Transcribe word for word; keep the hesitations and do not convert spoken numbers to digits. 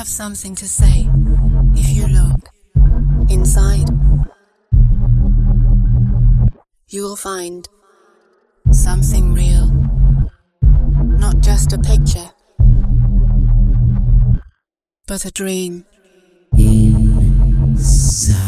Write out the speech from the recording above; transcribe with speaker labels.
Speaker 1: have something to say if you look inside. You will find something real, not just a picture, but a dream. Inside.